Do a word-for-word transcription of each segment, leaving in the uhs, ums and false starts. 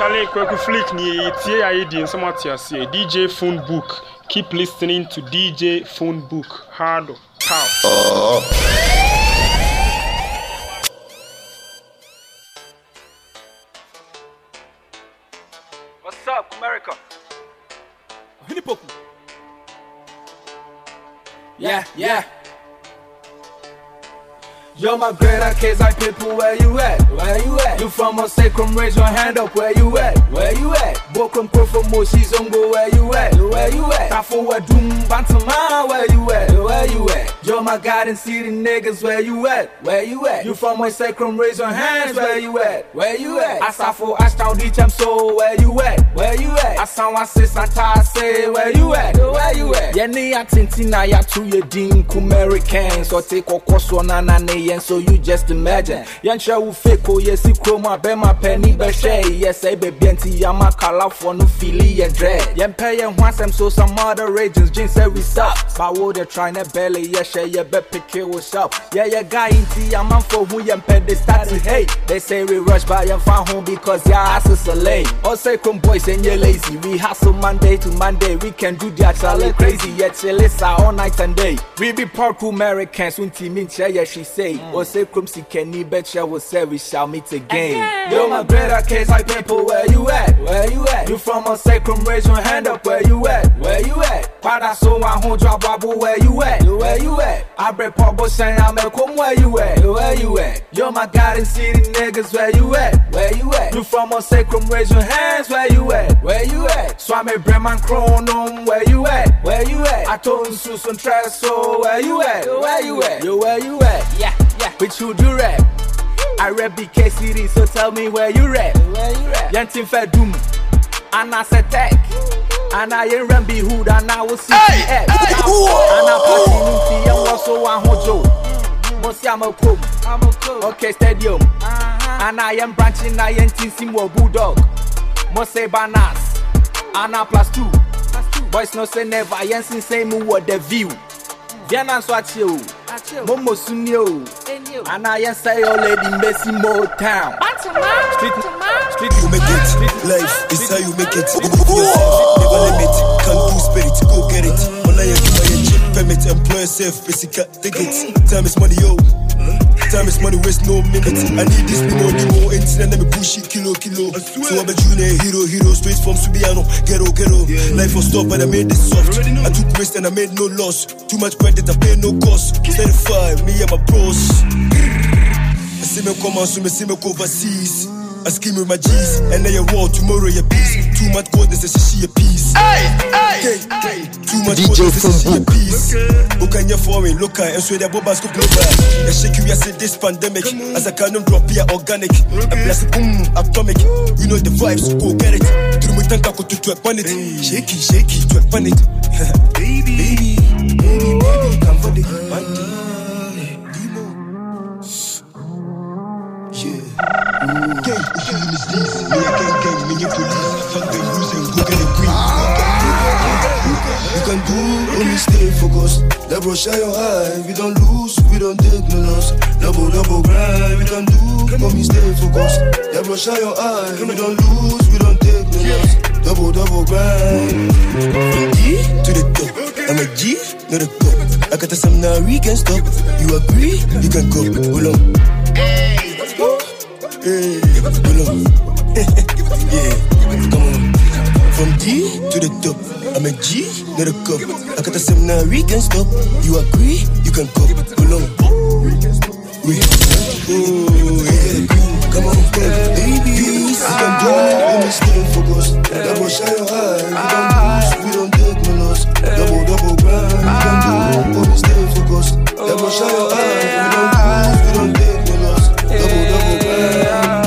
Charlie Kweku Flick ni tie aidi nsomatiase D J Phone Book. Keep listening to D J Phone Book. Hard pow. Oh. What's up, America? Hinipoku. Yeah, yeah. You're my greater case, like people, where you at? Where you at? You from a sacrum, raise your hand up, where you at? Where you at? Bokum Kofo Moshis Ongo, where you at? Where you at? Tafo Doom Bantama, where you at? Where you at? You're my garden city niggas, where you at? Where you at? You from a sacrum, raise your hands, where you at? Where you at? Asafo Ashtown Dicham so, where you at? Where you at? Asanwa say Santa say, where you at? Where you at? Yeni Atintina ya to your Dean Kumerican, so take a course on an so you just imagine. Yansha will fake, oh, yes, you chroma, be my penny, be shay. Yes, I be benti, yama call for no feely and dread. Yan pay and once I'm so some other agents, jeans every stop. But what they're trying to belly, yes, yeah, bet pick it was up. Yeah, yeah, guy in tea, I'm on for who yan pay they start to hate. They say we rush by and find home because your ass is a late. All say come boys and you're lazy. We hustle Monday to Monday, we can do that, Charlie crazy, yet chillisa all night and day. We be park Americans, when team in chair, yeah, she say. Or say Crimson Kenny betcha will say we shall meet again. You're my greater case, like people, where you at? Where you at? You from a sacrum, raise your hand up, where you at? Where you at? Pada so I hold drop babu, where you at? Where you at? I break pop saying I'm a come, where you at? Where you at? You're my garden city niggas, where you at? Where you at? You from a sacrum, raise your hands, where you at? Where you at? Swami Breman Chronom, where you at? Where you at? I told Susan Treso, where you at? Where you at? Yo, where you at? Yeah. Yeah, but you do rap. I rap B K City, so tell me where you rap. Where you rap? Yantin Fedum, and I said tech, and I ain't Rambi Hood, and I will see the app. And I party Nuti, and also one hojo. Mosiamo Pum, I'm a cool. Okay, stadium. And I am branching, I ain't Simo Bulldog. Mose Banas, and I plus two. Boys no say never, I ain't seen same word the view. Viana Swatio, Momo Sunio, and I am say all lady Messi Mo Town. Street, street, you make it. Life is how you make it. Never limit, can't do spirit, go get it. When I give my chip, permit, employer self, basic tickets. Time is money, yo. Time is money, waste no minutes. I need this no more, no more. Internet, let me push it, kilo, kilo. So I'm a junior hero, hero, straight from Subiano, ghetto, ghetto. Life was tough, but I made it soft. I took risk and I made no loss. Too much credit, I pay no cost. thirty-five, me and my bros. I see me come on, so me see me go overseas. I scheme with my G's, and then you war tomorrow your peace. Too much code, this is she a piece. Hey, hey, hey. Too much code, this is she a piece. Who can you for me? Look at and so the bobas go global. I shake you, I say this pandemic. As I can't drop here organic. I bless it, boom, atomic. You know the vibes, go get it. Through my tank, I go to twerk on it. Shaky, shaky, twerk on it. Baby, baby, baby, baby, come for the money. Gang, if you miss this, me I gang gang, me you police. Fuck them losing, go get a green. You can do, only stay focused. Double shine your eye, we don't lose, we don't take no loss. Double, double grind, we can do, only stay focused. Double shine your eye, we don't lose, we don't take no loss. Double, double grind. From G to the top, I'm a G, not a top. I got some now, we can stop. You agree, you can go, hold on. Hey, hold on. Yeah, come on. From D to the top, I'm a G, not a cop. I got the same now, we can stop. You agree, you can go. Hold on. Wait. Oh, yeah. Come on, come. Baby, you can do it. Let me stay focused. Double shine your eye. We don't lose, we don't take no loss. Double, double grind. We can do it. Let me stay focused. Double shine your eye. We don't lose, we don't take no loss. Double, double grind.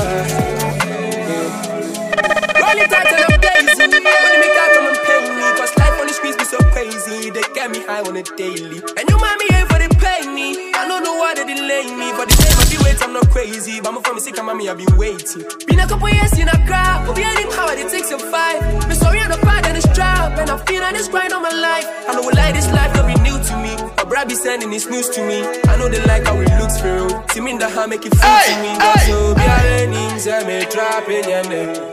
They get me high on a daily. And you mind me here for the pay me. I don't know why they delay me. For the same I be wait, I'm not crazy. But I'm from a sick and mommy, I've been waiting. Been a couple years in a crowd. But behind him, how it takes a five. Me sorry on the part and it's trap. And I feel on this grind on my life. I know like this life don't be new to me. But Brad be sending his news to me. I know they like how it looks for real. See me in the hand, make it feel to me. But so be a learning, say me trapping your name.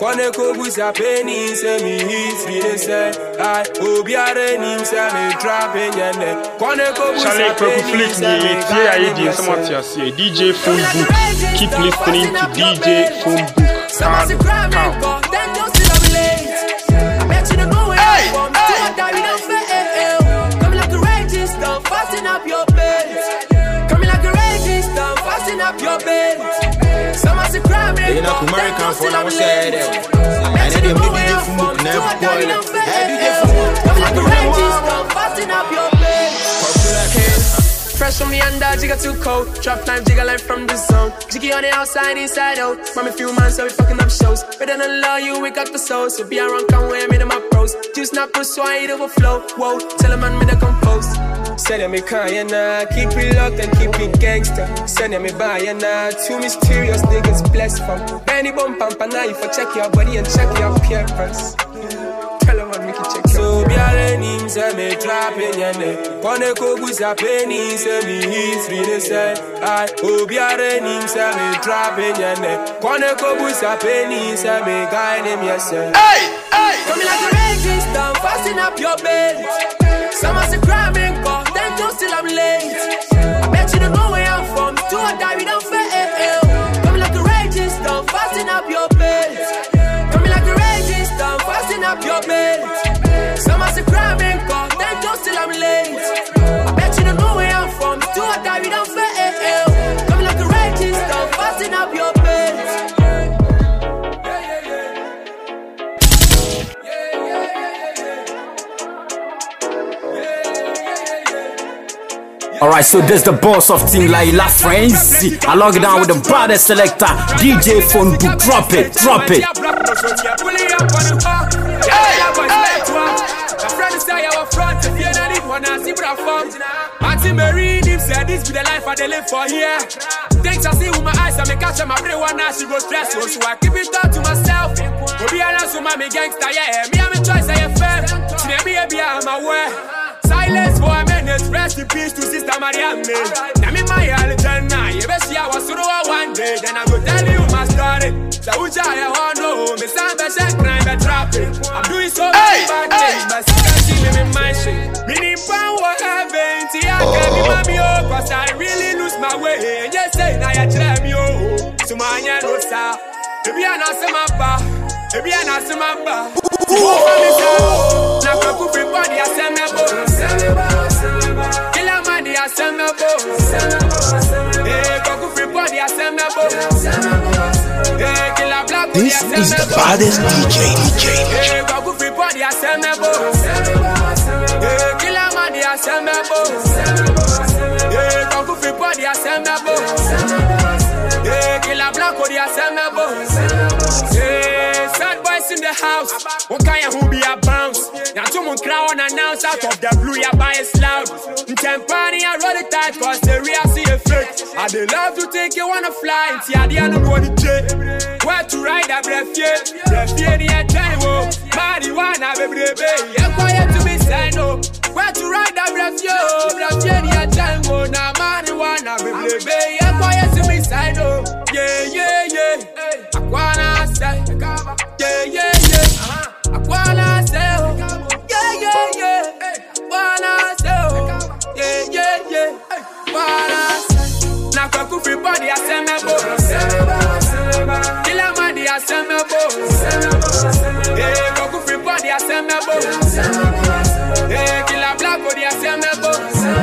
Kwane kogusa penny say me history they say I obiare nim say me trapping yene. Kwane kogusa penny say me T I D J Phone Book. Keep listening to D J Phone Book. Hard, hard. Then don't still I'm late. I bet you the going hey, from hey. To a guy we don't fail. Coming like a raging storm, fasten up your belt. Coming like a raging storm, fasten up your belt. Someone say cry me. You're not American for now, say that. I bet you the going from to a guy we don't fail. Coming like a raging storm, fasten up your belt. Fresh from the under, jigger too cold. Drop time, jigger life from the zone. Jiggy on the outside, inside out. Mommy few months, so we fucking up shows. Better than love you, we got the soul. So be around, come where I'm in my pros. Juice not push, so I eat overflow. Whoa, tell a man me to compose. Say that me crying now, keep it locked and keep it gangster. Say that me buying now, two mysterious niggas blessed from. Benny bump pump and now you for check your body and check your appearance. Tell a man, make it check. So be a name, say me trapping yene. Kwane kogusa penny, say me history they say I oh be a name, say me trapping yene. Kwane kogusa penny, say me guide him yourself. Hey, hey, coming like a raging storm, fasten up your belt. Someone say cry me, go, then don't still I'm late. Bet you don't know where I'm from, to a guy we don't fail. Coming like a raging storm, fasten up your belt. Coming like a raging storm, fasten up your belt. Someone say cry me, go, then don't still I'm late. Bet you don't know where I'm from, to a guy we don't fail. Coming like a raging storm, fasten up your belt. Alright, so there's the boss of Team Laila Frenzy. I log it down with the brother selector, D J Phone Book. Drop it, drop it. Auntie Mary said this be the life I live for here. Things I see with my eyes, I make catch my brain one now she go stress. So I keep it up to myself. Go be honest with my gangster, yeah. Me I'm a choice, I am fair. See me, baby, I'm aware. Silence for a minute, rest in peace to Sister Mariam. Now me my allegena, you best see I was through one day. Then I go tell you my story. So which I want to know, me stand by check crime by trapping. I'm doing so many bad things, but you can see me in my shit. Me need power heaven, see I can't be mommy oh, cause I really lose my way. And you say now you try me oh, so my hand no sir. Baby I not say my pa, baby I not say my pa. Now go to free body, I send me bo. Kill a man, I send me bo. Hey, go to free body, I send me bo. Hey, kill a black body, I send me bo. This is the baddest D J, D J. Hey, go to free body, I send me bo. Hey, kill a man, I send me bo. Hey, go to free body, I send me bo. Hey, kill a black body, I send me bo. Hey, sad boys in the house. What kind of who be a bounce? Now someone crowd announce out of the blue, ya buy a loud. In Tempani, I roll it tight, cause the real see a fake. I they love to take you wanna fly, and see I don't know the jet. Where to ride a breath, yeah. Breath, yeah, the time, oh. Marijuana, baby, baby. Yeah, quiet to me, say no. Where to ride a breath, yo. Breath, yeah, the time, oh. Now, marijuana, baby, baby. Yeah, quiet to me, say no. Yeah, yeah, yeah. I wanna say, yeah, yeah, yeah. I wanna say, yeah, yeah, yeah. Wanna say, yeah, yeah, yeah. Wanna say. Now go free body, I send me bo. Kill a man, I send me bo. Hey, go free body, I send me bo. Hey, kill a black body, I send me bo.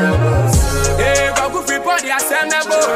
Hey, go free body, I send me bo.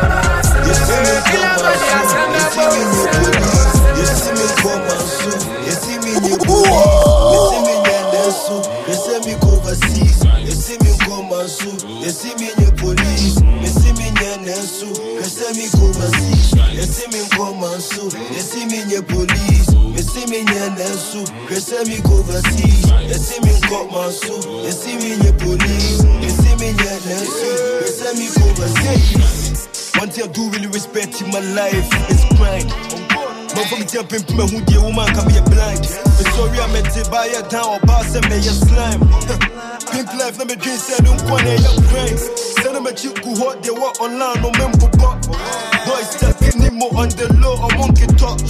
Kill a man, I send me bo. You see me come and sue, you see me in your you see me in the soup, you see me go overseas, you see me come and sue, you see me in your police, you see me in the soup, you see me go overseas, you see me come and sue, you see me in your police, you see me in the soup, you see me go overseas, you see me come and sue, you see me in your police, you see me in the soup, you see me go overseas. One thing I do really respect in my life is grind. My fucking jumping to my hoodie, woman can be a blind. The story I met to buy a down or boss and may a slime. Pink life, let me drink, say, don't want to your brains. Send them a chick who hot, they walk online, no member pop. Boys taking him more on the low, I won't get touched.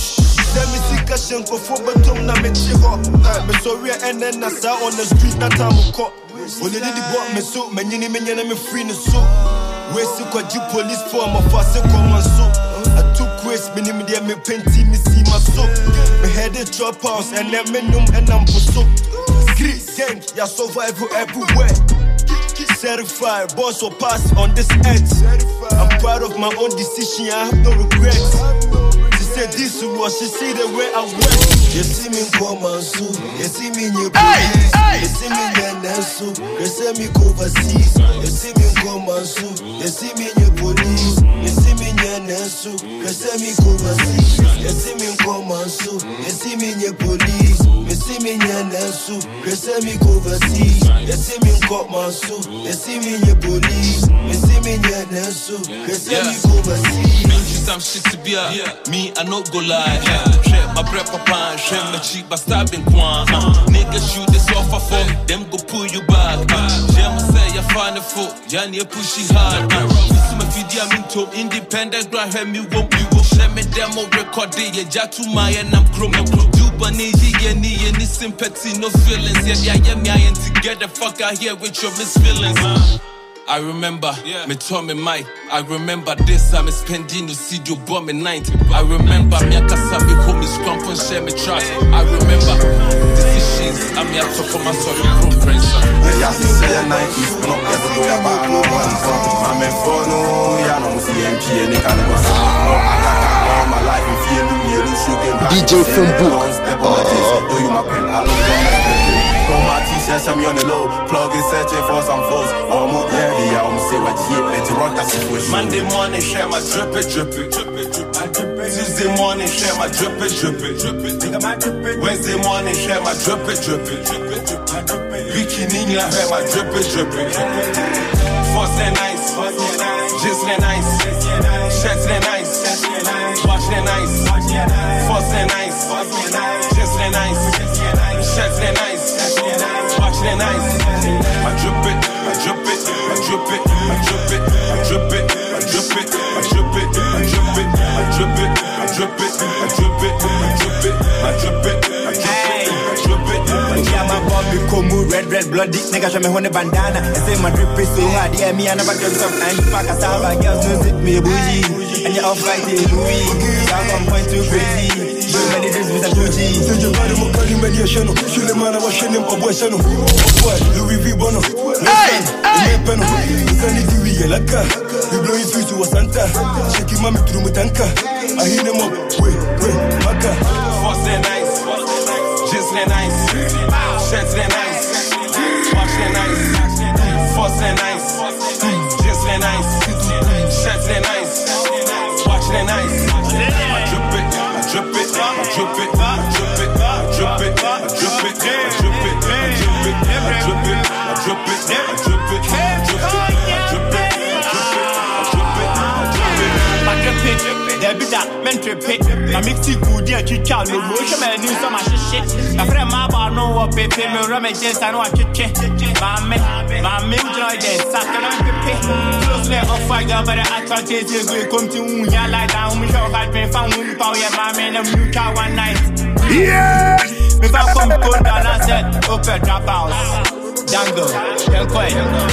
Send me sick a shank for Batum na me chiho. Me sorry and then I saw on the street that time of cop. When they did the bought me so, my nini me me free no so. Where's the quadru police for my fast come and so. I took waste, me name there me painty me see my soap. Me head a drop house and then me num and I'm for soap. Street gang, ya survive everywhere. Certified, boss or pass on this edge. I'm proud of my own decision, I have no regrets. She said this was, she see the way I went. You see me come and sue, you see me in your police, you see me in your sue, you see me go overseas, you see me come and sue, you see me in your police, you see me in your sue, you see me go overseas, you see me come and sue, you see me in your police, you see me in your sue, you see me go overseas, you see me come and sue, you see me in your police, you see me in your sue, you see me go overseas. Some shit to be a me, I no go lie. Share my bread, papa, share my cheek, but stabbing quan. Niggas shoot this off a phone, them go pull you back. Share my say, you find a foot, Yanni pushy hard. This is my video, I'm into independent, grab me, won't be will share me demo record, yeah, Jatu my and I'm chrome. Do Baniji, any, any sympathy, no feelings. Yeah, yeah, yeah, me, and together, fuck out here with your misfeelings. I remember, yeah. Me Tommy Mike. I remember this, I'm spending no C D bombing night. I remember me a kasabi home is scrum and share me trash. I remember decisions, I'm here to come and solve your own friends. Yeah, you say a nineties, but not everywhere, but I know where I'm from. I'm in Fono, yeah, no C M P and they can't go all my life, if you do me, you should get back. D J Funbook. Do you my pen? I love you. Pour my t-shirt, I'm on the low. Plug is searching for some foes. I'm up there, yeah, I'm say what you let you run that situation. Monday morning, share my drip it, drip it, drip it, drip it. Tuesday morning, share my drip it, drip it, drip it. Wednesday morning, share my drip it, drip it, drip it, drip it. Bikini, I have my drip it, drip it, drip it. Force and nice, just and nice, shirts and nice, watch and nice, force and nice, just and nice, shirts and nice. Watch the nice. I drip it, I drip it, I drip it, I drip it, I drip it, I drip it, I drip it, I drip it, I drip it, I drip it, I drip it, I drip it, I drip it, I drip it, I drip it. Yeah, my Bobby Komu, red, red, bloody nigga, show me on the bandana. And say my drip is so hard, yeah, me and never get some and fuck a saba, girls know it me a bougie. And you're off like the Louis, I'm one point two crazy. Many days with a Gucci. Say your body more calling me a channel. Shoot the man I was shining a boy channel. Boy, Louis V. Bono. Hey, hey, pen. Sunny T V, Laka. You blow his face to a Santa. Shake him, mommy, through my tanka. I hit him up. Wait, wait, Maka. Force and nice. Just and nice. Shirts and nice. Watch and nice. Force and nice. Just and nice. Shirts and nice. Watch and nice. I drip it. Drip it, I drip it, I drip it, I drip it, I drip it, I drip it, I drip it, I drip it, I drip it, I drip it, I drip it, I drip it, I drip it, I drip it. My drip it, there be that men trip it. My mix it good, yeah, child, no motion, man, you so much shit. My friend, my bar, no what baby, me rum and just I know I kick it. My man, my man, joy, then suck and I'm pippy. Close left of fire, but I can't take it. We come to Unya like down, we show hard pain, found one power, yeah, my man, and you car one night. Yeah! If I come cold down, I said, open drop house. Dango, then quiet.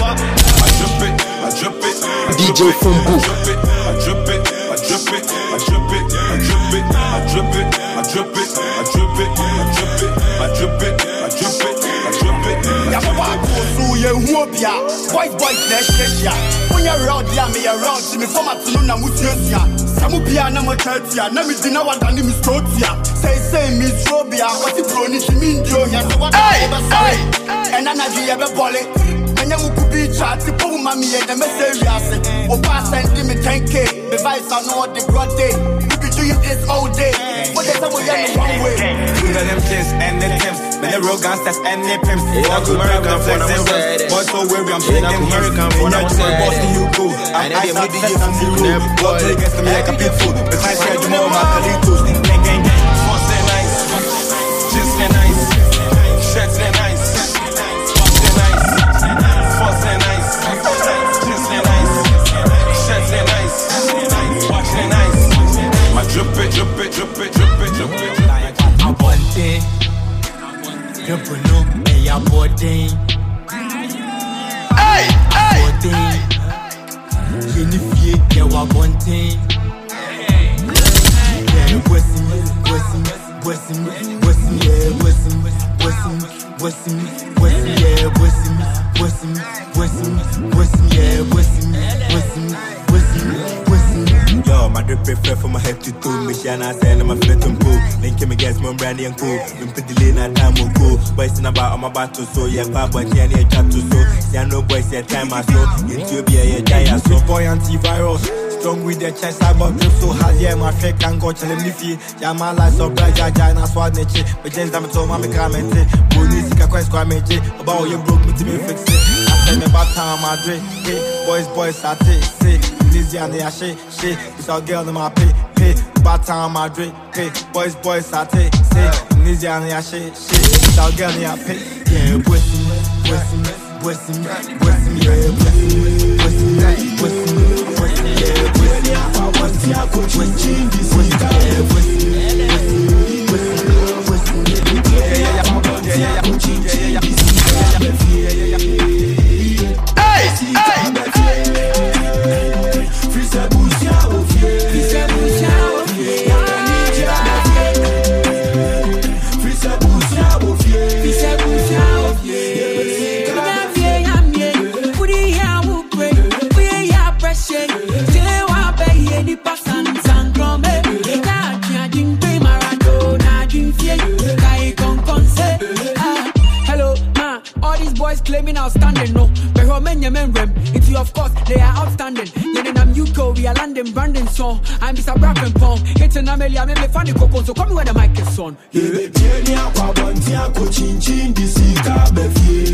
I drip it, I drip it, D J Funbook. I drip it, I drip it, I drip it, I drip it, I drip it, I drip it, I drip it, I drip it, I drip it, I drip it, I drip it. Yabba go through your whoopia, boys, boys, let's get ya. When you're around, yeah, me around, me from a tune, I'm with you. Samupia, I'm a church, yeah, now me dinner, what I need me stroke, yeah. Say, say, Miss Robia, what you brony to me, Joe, yeah, so what I ever say. And I'm not the ever volley. And you could be chatty, boom, mammy, and the message. Or pass and give me ten K. The vice I know the broad day. We be doing this all day. But there's someone in the wrong way. You know them kids and the tips. But the real gangsters and the pimps. Walk to American for them say. Boys so weary, I'm shaking American for them say. Boston, you go. I'm ice out the year from zero. Walk to against me like a big fool. But I said you know my Kalitos. Gang, gang, gang. Force and nice. Just and nice. Shirts and nice. Watch and nice. Force and nice. Just and nice. Shirts and nice. Watch and nice. My drip it, drip it, drip it, drip it, drip it. bunting. People know me a bunting. Hey, hey, bunting. Jennifer, you a bunting. Yeah, bossing, bossing, bossing, bossing, yeah, bossing, bossing, bossing, bossing, yeah, bossing, bossing, bossing, bossing, yeah, bossing, bossing, bossing, bossing. Yo, my drip prefer from my head to toe. Me shine I say I'm a flit and cool. Link me guys, my brandy and cool. We put the lane at time will go. Boys in about I'm about to so yeah, pop boy can't hear chat to so. See I know boys say time I so. Into be a giant so boy antivirus. Strong with the chest, I got drip so hard, yeah, my fake can go tell him if he, yeah, my life so bright, yeah, yeah, and I swat nature. But James, I'm told my comment, police, you can quite squad me, about you broke me to me fix it. I tell me about time, my drink, hey, boys, boys, I take, say, Lizzie and they shit, shit, it's all girl in my pay, pay, about time, my drink, hey, boys, boys, I take, say, Lizzie and they shit, shit, it's all girl in my pay, yeah, bossing, bossing, bossing, bossing, yeah, bossing, bossing, bossing, bossing, yeah. I go changing this is the Hey, hey, free sa bousia au vieux, free sa bousia au vieux, free sa bousia au vieux, free sa bousia au vieux. Claiming outstanding, no. But how many men rem? It's you, of course, they are outstanding. Then I'm U K, we are landing Brandon song. I'm Mister Brack and Pong. It's an Amelia, I'm a funny cocoa, so come where the mic is on. Yeah, baby, I'm a bantia, coaching, chin, this is Cabefie.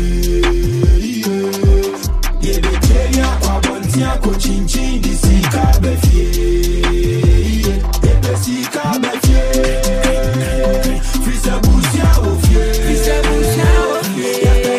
Yeah, baby, I'm a bantia, coaching, chin, this is Cabefie. Yeah, Bessie Cabefie. Free sa bousia au vieux. Free sa bousia au vieux.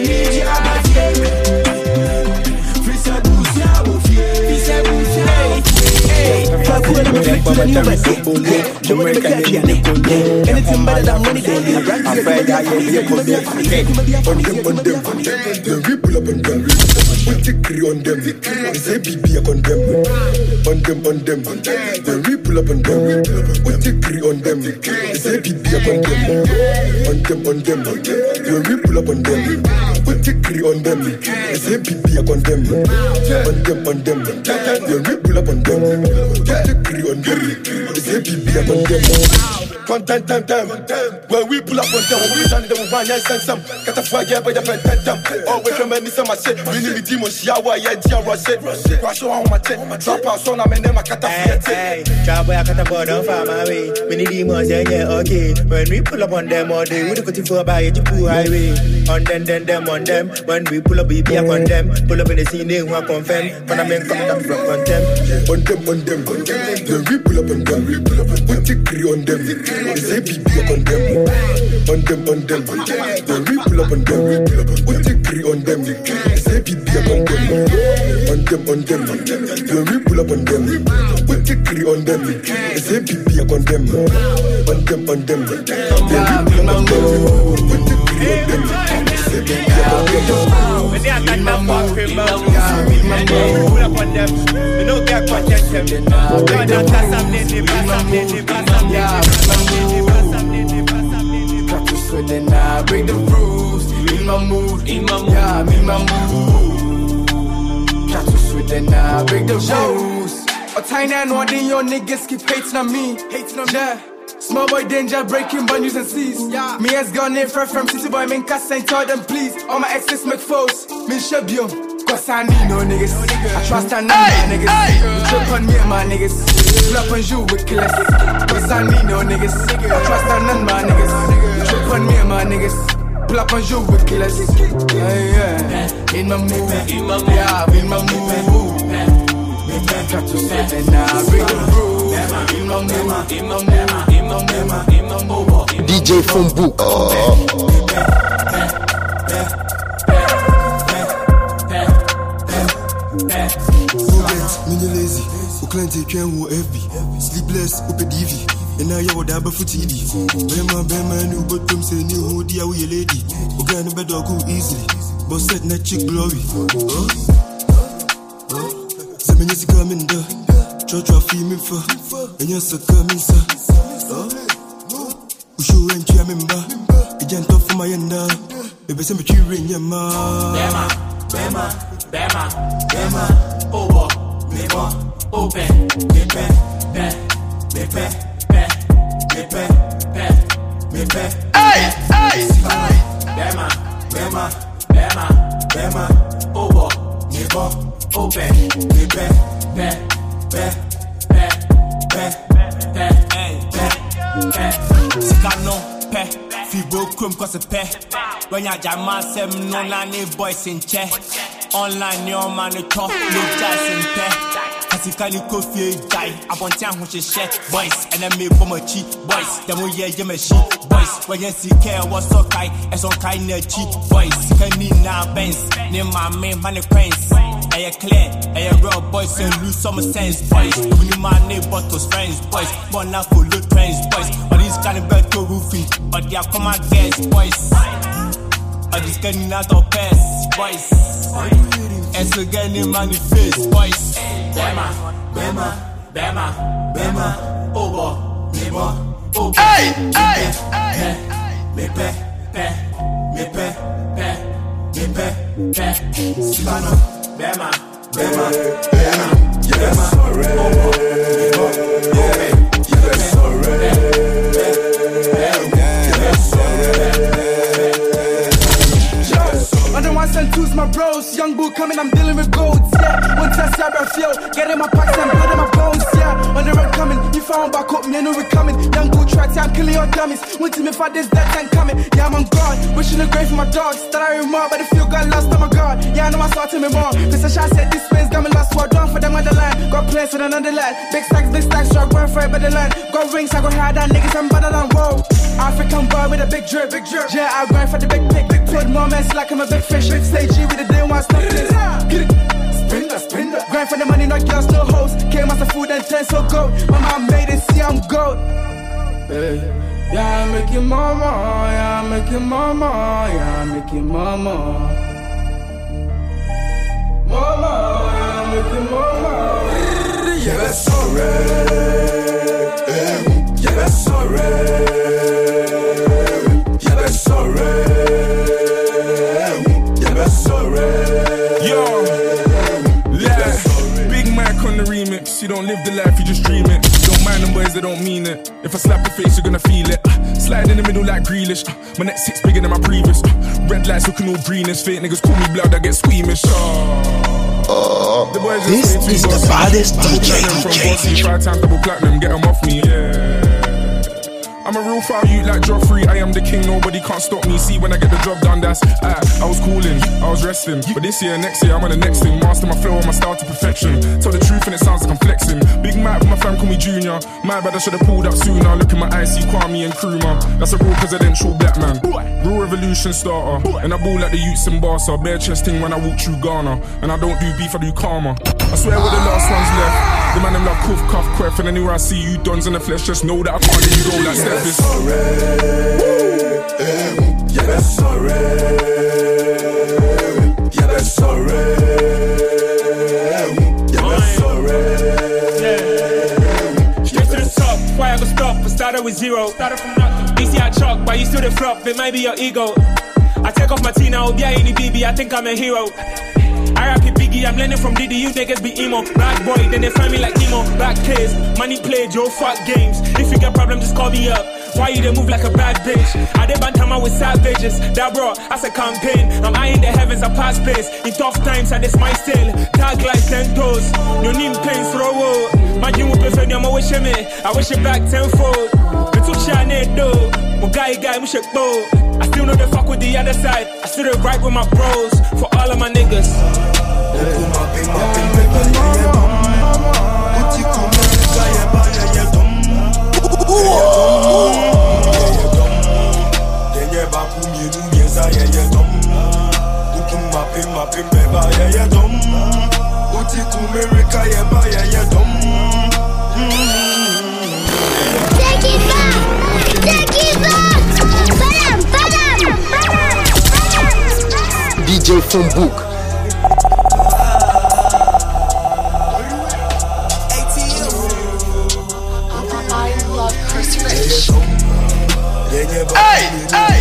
Anything better than money, I'm afraid I am here for them. On them, on them, the ripple up on them. We take on them, say B B on them. On them, on them, the ripple up on them. We take on them, say B B on them. On them, on them, the ripple up on them. We take on them, say B B on them. On them, on them, the ripple up on them. We take on them, say B B on them. Content, time, time, when we pull up on them, we turn them one and send some. Got a fire by the pen, them. Always remember some I said, we need demon, Shiawa, yeah, Dia Rosset, Crash on my tent, drop out, son, I'm in them, I got a hey, drop by a cat aboard on farm away. We need demons, yeah, yeah, okay. When we pull up on them all day, we go to for by a Jipu highway. On them, then them, on them. When we pull up, we be up on them. Pull up in the scene, they want confirm. When I'm in coming up from on them. On them, on them, on them. When we pull up on them, we pull up on them. On them, say B B on them, on them, on them. When we pull up on them, we take three on them. Say B B on them, on them, on them. When we pull up on them, we take three on them. Say B B on them, on them, on them. When we pull up on them, we take three on them. Say B B on them. When they attack them, fuck them, pull up on them. We don't get content them. God, that's something they pass something, they pass something. Practice with it now, break the rules. In my mood, in my mood, yeah, I'm in my mood. Practice with it now, break the rules. A tiny and one day your niggas keep hating on me, hating on me. Small boy danger, breaking boundaries and seas. Yeah. Me as gone in front from city boy, men cast and tell them please. All my exes make foes, me shabio. Cause I need no niggas. I trust and none my niggas. Hey. Trip on me and my niggas. Pull up on you with killers. Cause I need no niggas. I trust and none my niggas. Trip on me and my niggas. Pull up on you with killers. Hey, yeah. In my mood, in my mood, yeah, in my mood. Try to say that now, bring the rules. In my mood, in my mood, in my mood, in my mood. D J Phone Book. Oh. Mini lazy, au clin d'œil, ou F B. Sleepless, au P D V. And now you would have a footy. Bema, Bema, new bottom say new hoodie, how you lady. Okay, no better go easily. But set net chick glory. Oh, oh, seven years coming there. Church of female for. And you're so coming, sir. Oh, we show and you remember. It's just tough for my end. Baby, some of you ring your mouth. Bema, Bema, Bema, Bema, over, Bema, open, Bema, Bema, Bema, Bema, Bema, hey, hey, Bema, Bema, Bema, Bema, over, Bema, open, Bema, Bema, Sikano pe, fibo krum kose pe. When ya jama sem no na ne boys in che. Online your man the top look jazz in pe. Kasikani kofi die, abontia ho hye boys, and then me bomb chi boys. Dem wo ye ye me shi boys. When you see care was so kai, e so kai na chi boys. Sikani na Benz, ne ma me man the prince. Aye clear, aye real boys and lose some sense, boys. When you my neighbors friends, boys. Born now for loot friends, boys. But these kind of bad to roofing, but they are come and guess, boys. But this getting out of pass, boys. And so getting money face, boys. Bema, Bema, Bema, Bema, over, Bema, over. Hey, hey, hey. Me pe, pe, me pe, pe, me pe, pe. Sibano. Bema, Bema, Bema, yes, sorry. Yes, sorry. I don't want send twos, my bros. Young bull coming, I'm dealing with goats, yeah. One test, I feel. Getting my packs and building my bones, yeah. On the road coming, you found back up, me, I know we coming. Young bull tracks, yeah, I'm killing your dummies. Went to me for this, that time coming. Yeah, I'm on guard. Wishing a grave for my dogs. That I remark, but the feel got lost on my guard. Yeah, I know I saw to me more. Cause I shot said this space got me lost. What done for them on the line? Got plans for another line. Big stacks, big stacks, truck, run for it, but the line. Got rings, I go higher than niggas, I'm better than whoa. African boy with a big drip, big drip. Yeah, I grind for the big pick, big put moments like I'm a big fish. Big stage G with the day one stop this. Get it, spin that, spin that. Grind for the money, not girls, no hoes. Came as a food and ten so gold. My mom made it, see I'm gold. Hey. Yeah, I'm making mama, yeah, I'm making mama, yeah, I'm making mama. Mama, yeah, I'm making mama. Yeah, that's sorry. Yeah, that's sorry. Yeah, that's sorry. Yeah, that's sorry. Yo, yeah, Big Mac on the remix. You don't live the life, you just dream it. Don't mind them boys, they don't mean it. If I slap your face, you're gonna feel it. Uh, slide in the middle like Grealish. Uh, my next six bigger than my previous. Uh, red lights looking all greenish. Fake niggas call me blood, I get squeamish. Uh, Oh, this is the baddest D J. From Bossy, five times double platinum, get them off me. Yeah. I'm a real foul youth like Joffrey. I am the king, nobody can't stop me. See when I get the job done, that's ah, I was cooling, I was resting. But this year, next year, I'm on the next thing. Master my flow and my style to perfection. Tell the truth and it sounds like I'm flexing. Big Mac with my fam call me Junior. My bad, I should have pulled up sooner. Look at my eyes, see Kwame and Nkrumah. That's a real presidential black man. Real revolution starter. And I ball like the youths in Barca. Bare chest thing when I walk through Ghana. And I don't do beef, I do karma. I swear we're the last ones left. The man them love cuff, cuff, queff. And anywhere I see you dons in the flesh, just know that I can't let you go like Steph. Yes, sorry. Yeah, that's sorry. Yeah, that's sorry. Yeah, that's sorry. Straight to the top, why I go stop? I started with zero. Started from nothing. Easy I chalk, but you still the flop. It might be your ego. I take off my T now, be I any B B. I think I'm a hero. I rap it Biggie, I'm learning from Diddy, you niggas be emo. Black boy, then they find me like emo. Black kids, money played, yo, fuck games. If you get problem, just call me up. Why you they move like a bad bitch? I did bantama with savages. That bro, that's a campaign. I'm eyeing the heavens, I pass space. In tough times, I this my still. Tag like ten toes. No need pains for a woe. My dream will prefer you, I'm wish me. I wish it back tenfold. We took shine though. My guy, guy, we should go. I still know the fuck with the other side. I still the right with my bros. For all of my niggas. Take it Phone Book. Hey, hey,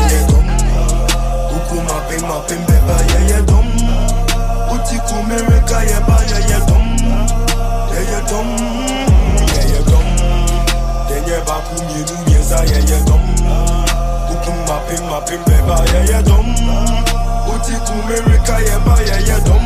Ukuma pema pembeba yeye dom. Utiku mereka yeba yeye dom. Yeye dom, yeye dom. Denye baku miru yeza yeye dom. Ukuma pema pembeba yeye dom. Utiku mereka yeba yeye dom.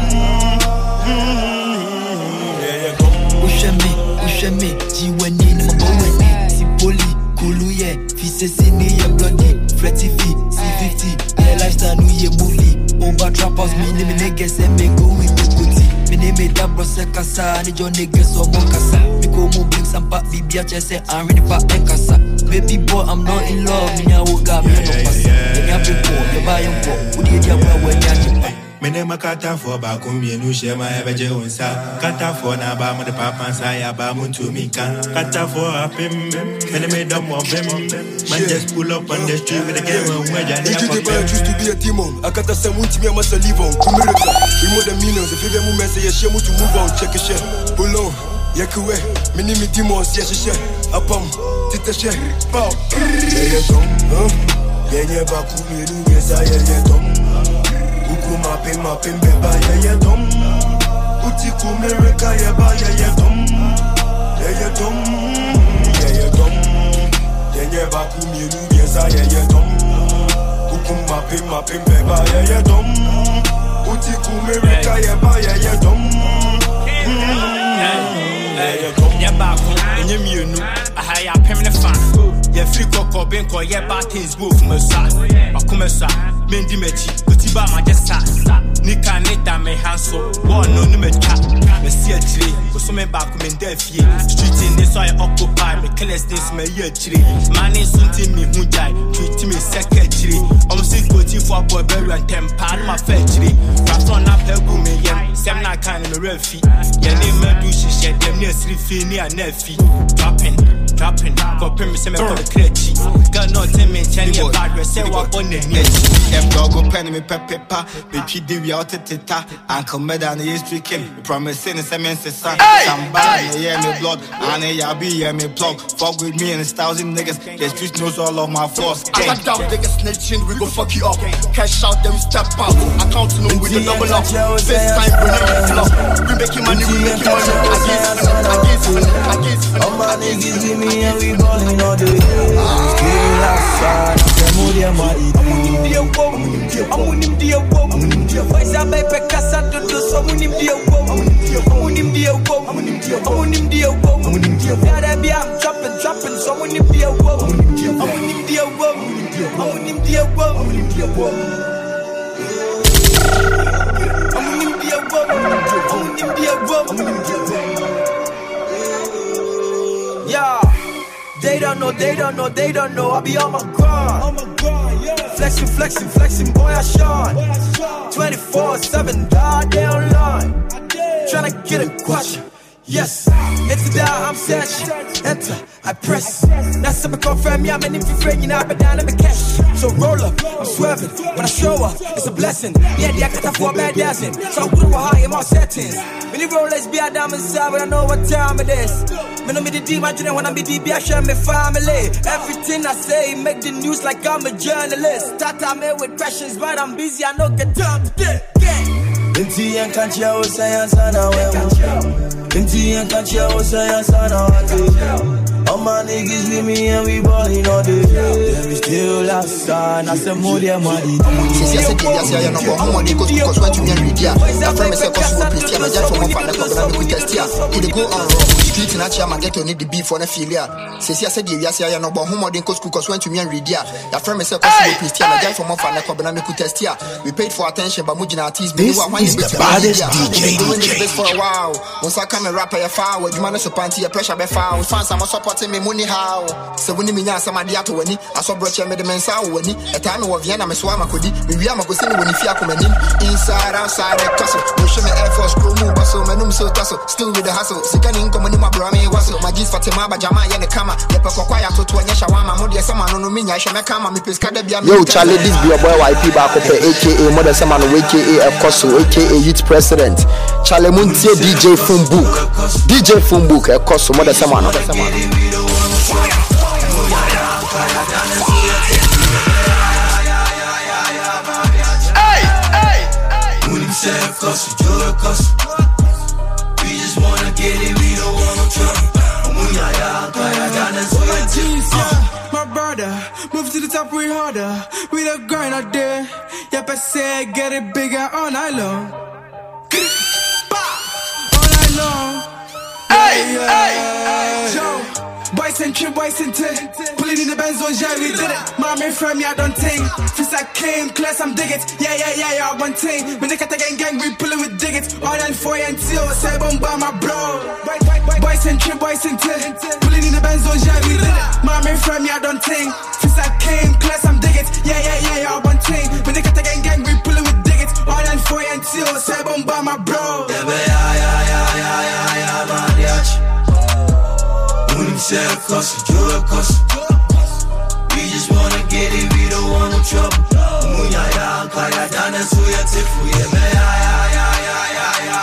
Yeye dom. Ushemi, ushemi, jiweni no maweni. Sipoli, kuluye. Fise sini ye bloody, fretty fee, C fifty, yeah lifestyle new year movie. Over trappers, me name niggas and me go with the booty. Me name it that bros kasa, ni jo niggas or monkasa. Me go move bring some back, baby I just say I'm ready for ekasa. Baby boy, I'm not in love, me now woga me no pasa. Me have been poor, you buy your poor, who did you wear when you're Me name a kata for bakum yenu shema ebeje unsa. Kata for na ba mo de papa sa ya ba muntu mika. Kata for a pim, and me dumb of him. Man just pull up on the street with a game and where ya never used to be a demon. I got some to me, I must leave on. Kumirica, we more than millions. If you move, say, shame to move on, check a share. Pull on, Yakuwe, many demons, yes, a share. Upon Tita share, pow. Yeah, huh? Yeah, Bakumi, yes, I am. Ukuma pema pembeba yeye dom. Utiku mereka yeba yeye dom. Yeye dom, yeye dom. Denye baku miru yeza yeye dom. Ukuma pema pembeba yeye dom. Utiku mereka yeba yeye dom. Yeye dom. Ye baku, enye mienu. Aha ya pemne fan. Ye free koko benko ye ba things go from sa. Akumesa, mendi mechi. Ba ma just sa nika neta me hanso wo no no me twa me see a chire go so me back me ndafie street in this I occupy me killers this me ye chire man is something me hu jai treat me second chire om see go ti for boy beru and tempa ma fa chire rafon na pegu me yem sem na kan me refi ye ni me do shishe dem ne sri fi ni anafi dropping dropping go pem me se me for the crutchy got no time me chen ye bad we say wa on the net em dog go pen me pepa be chidi we out teta uncle medan is tricking promising semen se sa somebody yeah me blood and ya be yeah me plug fuck with me and a thousand niggas the streets knows all of my flaws I got down niggas snitching we go fuck you up cash out then we step out accounting them with the double up this time bringing flop we making money we making money I guess I guess I guess all my niggas with me and we ballin' all day still outside I'm on the money I'm on him dear wo Voice I make a casa to do so I'm on him dear wo I'm on him dear wo I'm on him dear wo I'm dropping dropping so I'm on him dear wo I'm on him dear wo I'm on him dear wo I'm on him dear wo I'm on him dear wo I'm on him dear wo Yeah. They don't know, they don't know, they don't know. I be on my grind. On my grind, yeah. Flexing, flexing, flexing, boy, I shine. twenty-four seven, die, they online. Tryna get a question. Yes, it's a die, I'm searching. Enter, I press. That's something confirm me, I'm an if you friend, you know, but down in the cash. So roll up, I'm swerving. When I show up, it's a blessing. Yeah, I got that for a bad dancing. So I put it high in my settings. Many rollers be a damn inside, but I know what time it is. Me know me the deep, I didn't wanna be deep, I share my family. Everything I say, make the news like I'm a journalist. Start time here with questions, but I'm busy, I know get time to get. Inti and can't you say and sana we Inti and can't you say and sana we all my niggas with me and we ballin' all day. Then we still outside, I say more than money. Since yesterday, I say I know how money goes because when you get ready, your friend say cause you pretty, and I just from one for the quick test here. He go on road street and actually man get to need the beef for the failure. Since yesterday, I say I know how money goes because when you get ready, your friend say cause you pretty, and I just from one for the quick test here. We paid for attention, but Mujina artists, this is the baddest D J. Doing this for a while. Once I come and rap a fire, you manage to panty a pressure be found. Fans I'm a support. supporting me money how. So when me nya some dia to wani, I saw broche me the mensa wani. A time me wa Vienna me swama kodi. Me wi am go send when if you come in. Inside outside the castle. Me show me Air Force crew move bustle, me num so tussle. Still with the hustle. Sika ni nko money my bro me wastle. My G's Fatima ba jama ya ne kama. Ye pe kwaya to to anya shawama. Mo de sama no no me nya hwe me kama me peska da bia me. Yo Charlie, this be your boy Y P back up aka Mother Sama no aka Ekoso aka Youth President. Charlie Muntie D J Phone Book. D J Phone Book Ekoso Mother Sama no. Hey, hey, hey. When he said cuss, you cuss. We just wanna get it, we don't want no trouble. My brother, move to the top, we harder. We the grind out there. Yep, I say get it bigger all night long. All night long. Hey, yeah, hey, hey. Joe. Boys and trip, boys and ten. Pulling in the Benz on Jai, we did it. Mommy from me, I don't think. Since I came, class, I'm dig it. Yeah, yeah, yeah, yeah, one thing. When they got the gang, gang, we pulling with dig it. All and four and two, say bomb by my bro. Boys and trip, boys and ten. Pulling in the Benz on Jai, we did it. Mommy from me, I don't think. Since I came, class, I'm dig it. Yeah, yeah, yeah, yeah, one thing. When they got the gang, gang, we pulling with dig it. All and four and two, say bomb by my bro. Yeah, yeah, yeah, yeah, yeah, yeah, man, yeah. When he said cuss, you a cuss. We just wanna get it, we don't want no trouble. Munya ya, kaya dana suya tifu ye me ya ya ya ya ya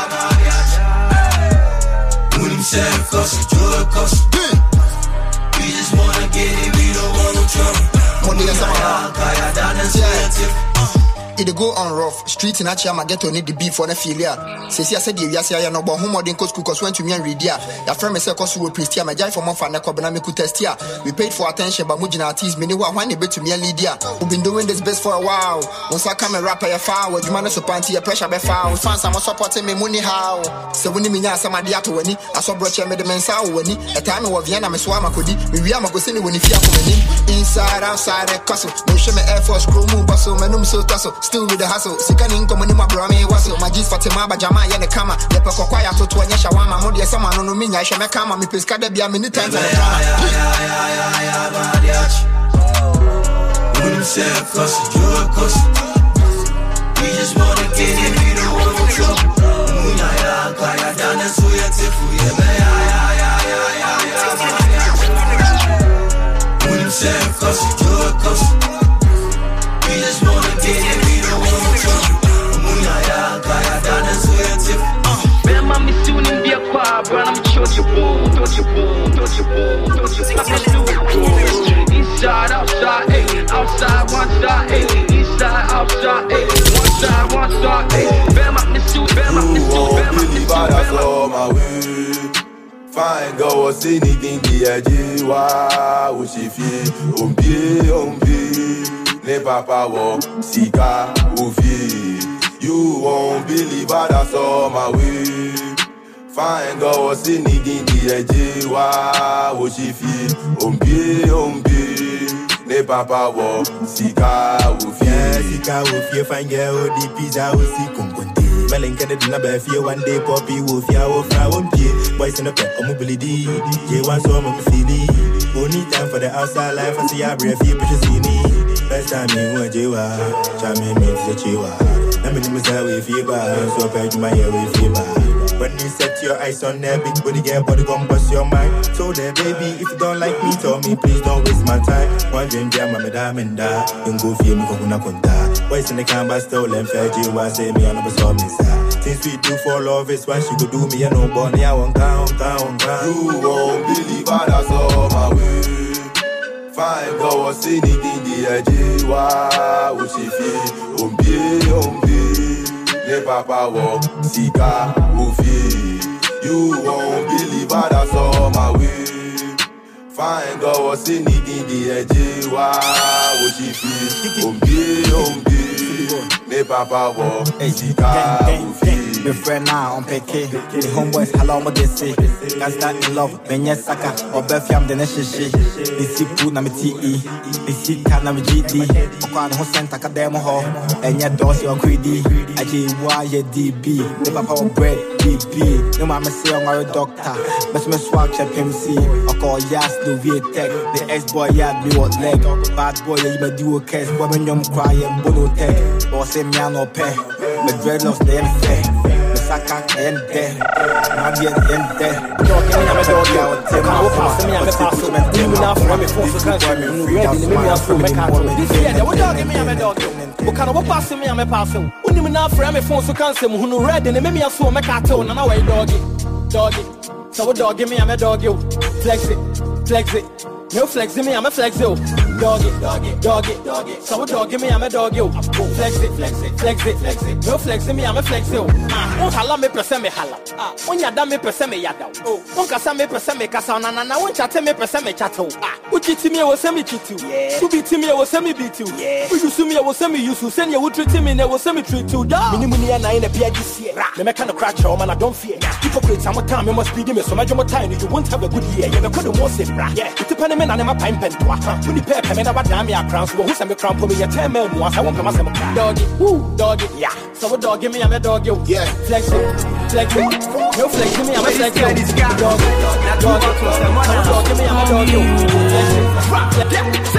ya. When he said cuss, you a cuss. We just wanna get it, we don't want no trouble. Munya ya, kaya dana suya tifu. It go on rough. Street in Achia Mageto need the beef for the failure. Says I said, yes, I know about whom modern coast cookers went to me and read ya. Your friend myself was who priest here, my guy from Mofana Kobanamiku test here. We paid for attention, but Mujina artists, many were one bit to me and Lydia. We've been doing this best for a while. Once I come and rap a foul, you manage to panty a pressure be found. Fans are supporting me money how. So when you mean some idea to any, I saw broche me the mensa when a time of Vienna, my swama could be. We are go send when if you come in. Inside, outside, the castle. No show me Air Force crew move bustle, my num so tussle. Still with the hustle. Sika ni nko money my bro me wastle. My G's Fatima ba jama ya ne kama. Ye pe kwaya to to anya shawama. Mo de sama no no me nya hwe me kama. Me peska da bia many times on the drama. When you say cuss, you a cuss. We just wanna get it, we don't want no trouble. Munya ya, kaya dana suya tifu ye me ya ya ya ya ya. When you say cuss, you a cuss. We just wanna get it, we don't want no trouble. Munya ya, kaya dana suya tifu. Bema mi soon in be a kwa, but I'm sure you boom, don't you boom, don't you boom, don't you boom. Inside, outside, ayy, outside, one side, ayy, inside, outside, ayy, one side, one side, ayy. Bema mi soon, Bema mi soon, Bema mi soon, Bema my way. Fine girl, what's anything the edge? Why would she feel? Ombie, ombie. Ne papa wo sika ufi. You won't believe what I saw my way. Fine girl was in the edge. Why would she feel? Ombie, ombie. Ne papa wo sika ufi. Yeah, sika ufi. Fine girl the pizza usi kumkunti. Melenka de na be fie one day poppy ufi a ofra ompie. Boys in the pet omubility. Ye one so me feel. Only time for the outside life. I see a brave few pictures in me. First time me want you are, charming me to you are. I'm in the middle with fever, so bad you my ear with fever. When you set your eyes on that big body girl, body gon' bust your mind. So there, baby, if you don't like me, tell me, please don't waste my time. One dream jam, I'm a diamond da. You go feel me, go na kunta. Boys in the canvas, stolen, fed you, I say me, I never saw me, sir. Things we do for love is why she go do me, I know, bunny, I won't count, count, count. You won't believe what I saw my way. Fine girl was in the edge. Why would she feel? Ombie, ombie. Ne papa wo sika ufi. You won't believe what I saw my way. Fine girl was in the edge. Why would she feel? Ombie, ombie. Ne papa wo sika ufi. My friend now on P K. The homeboys hello what they say. Can't start in love. When yes saka or Befiam the Neshishi. This is put na me T E. This is can na me G D. Okwan ho sent academo ho. And yet doors your greedy. I G Y D B. The papa bread D B. No mama say I'm a doctor. But me swag check M C. I call Yas do V Tech. The ex boy yard me what leg. Bad boy you better do a case. Boy when you cry and bono tech. Boy say me no pay. Me dreadlocks they ain't fair. Me saka they ain't there. My beard they ain't there. Dog me I'm a dog out. Take my pass me I'm a pass. Me me now for me phone so can't me ready me me a phone me can't. This year they what dog me I'm a dog. What kind of pass me I'm a pass. Uni me now for me phone so can't say me who no ready me me a phone me can't tell. Na na way doggy doggy. So what dog me I'm a dog yo. Flex it flex it. No flex me, I'm a flex yo. Doggy, doggy, doggy, doggy. So a doggy me, I'm a dog yo. Flex it, flex it, flex it, flex it. No flex me, I'm a flex yo. Ah, on hala me press me hala. Ah, on yada me press me yada. Oh, on kasa me press me kasa na na na. On chatte me press me chatte. Ah, uchi ti me wo se me chitu. Yeah. Tu beat me wo se me beat you. Yeah. U yusu me wo se me yusu. Send you treat me ne wo se me treat you. Da. Mini mini na in a P I G C. Me me kind of crack show man, I don't fear. Hypocrites, I'm a time, you must be me so much more time. You won't have a good year. You never could more say, yeah. It's a penny. I'm a pine pen to a when you pay payment about damn your crowns. Who's a crown for me? A ten men once I won't come as a doggy, woo, doggy, yeah. So a dog give me, I'm a dog, yo, yeah. Flex it, flex it, no flex me, I'm a flex yo. Dog, dog, dog, give me, I'm a dog, yo. Flex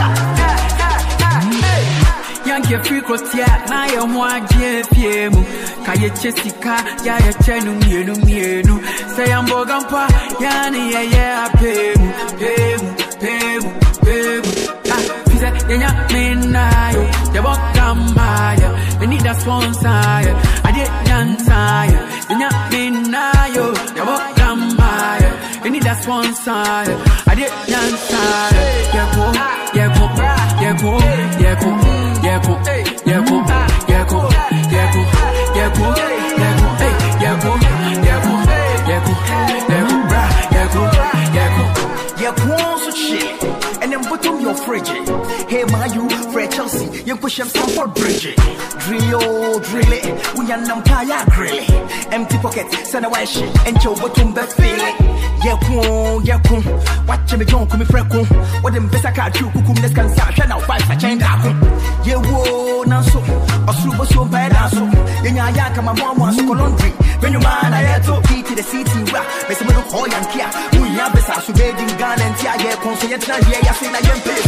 it, Yankee free cross, yeah, now you're more J P M. Kaya Jessica, ya ya chenu mienu mienu. Say I'm bogampa, yani ya ya pemu, pemu, pemu, pemu. Ah, pizza yanya menayo, ya bogamaya. They need a sponsor, I did yansaya. Yanya menayo, ya bogamaya. They need a sponsor, I did yansaya. Yeah go, yeah go, yeah go, yeah go, yeah go, yeah go, yeah go, yeah go. Yeah, go, yeah, go, hey, yeah, go, yeah, go, yeah, go, yeah, go, yeah, go, yeah, go, yeah, go, so shit, and then put on your fridge. Hey, my you, Fred Chelsea, you push him some for bridge. Drill, drill it, we are Nampaya grill it. Empty pockets, send away shit, and Joe, but don't bet feel it. Yeah, go, yeah, go, watch me, don't come freckle. What them best I can't do, cook, let's can start, shut out, five, I change that. Yeah, whoa, now so, a super so bad, so. Yenya yaka my mom wants to laundry. When you man I had to eat to the city rap. Miss me look all and care. We have the sasu bedding gun and tia yeah consent na yeah say na yem pay.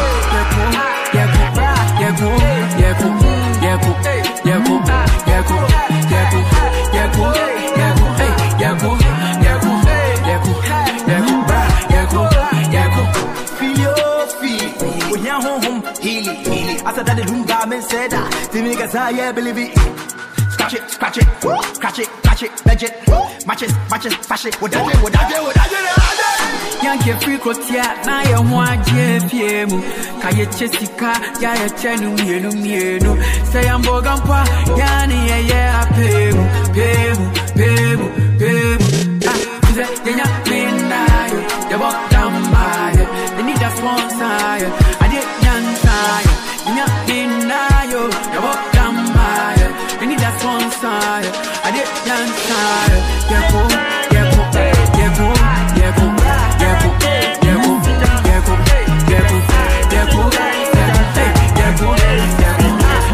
Yeah go, yeah go, yeah go, yeah go, yeah go, yeah go, yeah go, yeah go, yeah go, yeah go, yeah go, yeah go, yeah go, yeah go, yeah go. Feel your feel. We are home, healy, healy. After that the room garment said that. The niggas I believe it. Scratch it, scratch it, scratch it, scratch it, ledge it, matches, matches, fash it, what I do, what I do, what I do. Yankee free cross, yeah, now you're more J P M. Kaya Jessica, ya ya chenu mienu mienu. Say I'm bogampa, yani ya ya pemu, pemu, pemu, pemu. Ah, pizza, yanya menayo, ya bogamaya. They need a sponsor, I did yansaya. Yanya menayo, ya bogamaya. They need a sponsor, I did yansaya. Yeah go, yeah go, yeah go, yeah go, yeah go, yeah go, yeah go, yeah go, yeah go, yeah go, yeah go.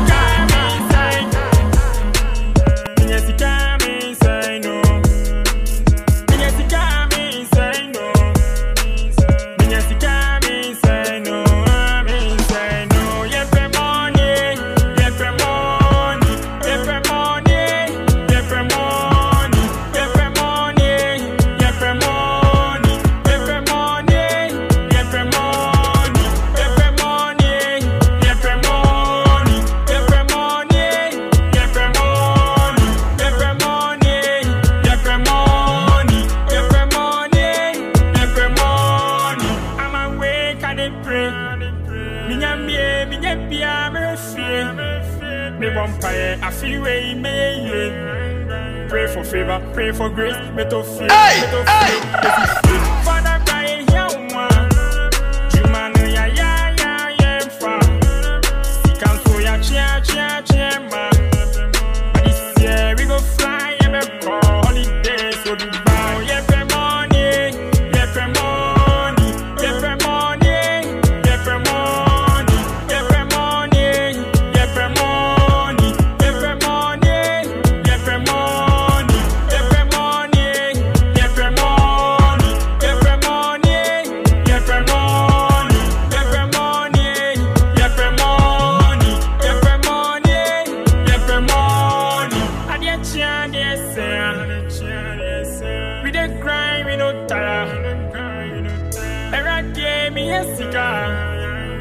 Yes, you can me say no. Yes, you can me say no. Yes, you can me say no. Me say no. Yeah, for money, yeah, for money, yeah, for money, yeah, for money, yeah, for money, yeah, for money, yeah, for money, yeah, for money, yeah, for money, yeah, for money, yeah, for money, yeah, for money, yeah, for money, yeah, for money, yeah, for money, yeah, for money, yeah, for money. I'm awake and I pray. Me nyam me, me nyam pia me fear. Me vampire, I feel way me. Pray for favor, pray for grace. Me to fear, me to fear. Father crying here one. You man ya ya ya ya fa. See can so ya chia chia chia ma. This year we go fly.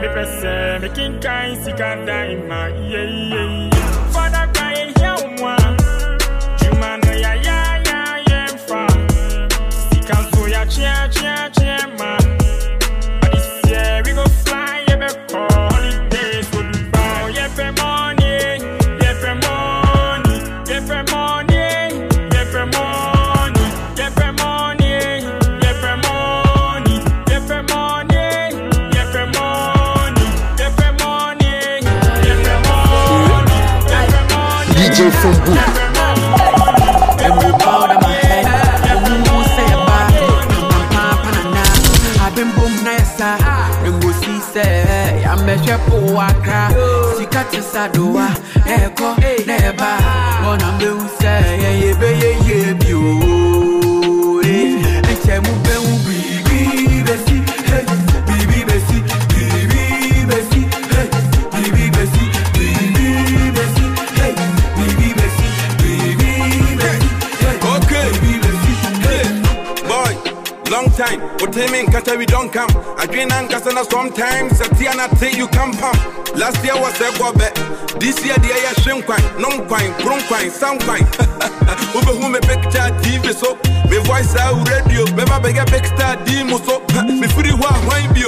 Me pese making kind sikanda in my yeah yeah. Father guy here one. Juma no ya ya ya ya fa. Sikan so ya chia chia chia man. But this year we go fly yeah be holidays for Dubai. Yeah for money, yeah for money, yeah for money, yeah for money, yeah for money, yeah for money, yeah for money, yeah for money, yeah for money, yeah for money, yeah for money. D J Phone Book. Every bow to my head, every move say about it. I've been boom nessa, and go see say I'm a shepherd waka. Sika to Sadoa, Echo, never. One of them say, yeah, yeah, yeah, you. And Chamu Baby, Bessie, Baby, Bessie, Baby, Bessie, Baby, Bessie, Baby, Bessie, Baby, Bessie, Baby, Bessie. Okay, hey, boy, long time. What time in Kata we don't come. I drink and Kasana sometimes. Satiana say you come pump. Last year was a gobe. This year the air shrimp quine, non quine, brum quine, sound quine. Over whom a picture T V so. Me voice out radio. Me ma beg a big star demo so. Me free wa wine bio.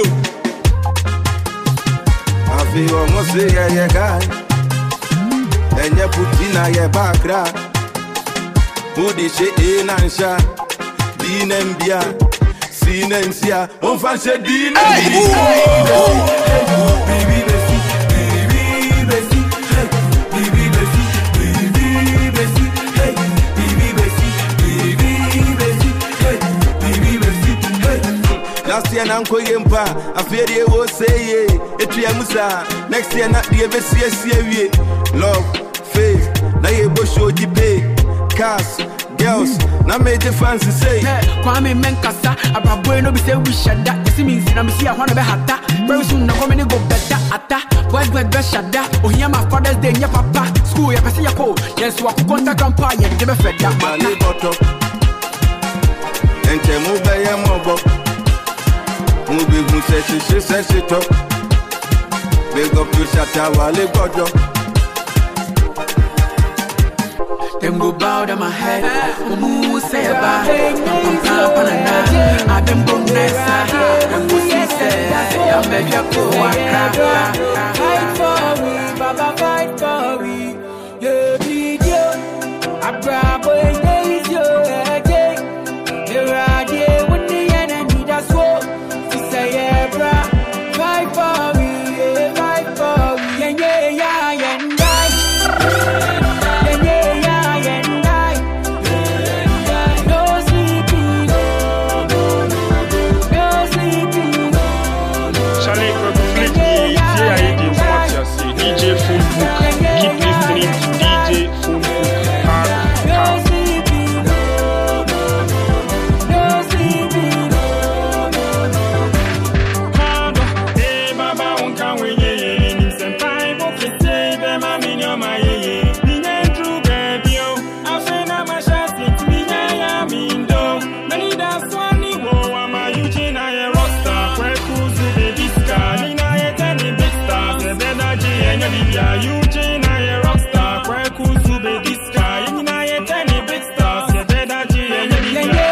I feel almost say yeah guy. And ya put in a yeah background. Who did she in and sha? Dean and Bia, Sin and Sia, on fancy Dean and Baby, Bessie, Baby, Bessie, Baby, Bessie, Baby, Bessie, Baby, Bessie, Baby, Bessie, Baby, Bessie. Last year, Uncle Yempa, I fear they will say, Etriamusa. Next year, not the Bessie, love, faith, now you will show the pay, cast. Girls, now make the fancy say Kwame Menkasa, a bueno be say we shut that. You see me in I'm see I wanna be hata. Very soon I'm gonna go better ata. Boys like best shut that. Oh here my father's day, yeah papa. School ya pesi ya ko. Yes, walk contact grandpa ya give me fed that man. Mali bottom. Ente move by ya mobo. Move mu se se se se to. Big up to shata wale bottom. Them go bow down my head. Who say about it? I've been born nessa. Them go see say I'm a japo waka. Fight for we, Baba fight for we. Yeah, video. I grab a days your headache. You're right here with the enemy. That's what she say. Yeah, bra. Fight for we, yeah, fight for we. Yeah, yeah, yeah, yeah, yeah. D J Phone Book, keep listening to D J Phone Book. Hard, hard. Hey Baba, unka wenye ni senpai boke say be mami nyoma ye. Minye true baby yo, afena mashasi minya ya mindo. Many that's one ni wo ama yuji na ye rockstar. Kwe kuzu baby star, ni na ye teni big star. Sebeda ji enya bibia yuji na ye rockstar. Kwe kuzu baby star, ni na ye teni big star. Sebeda ji enya bibia.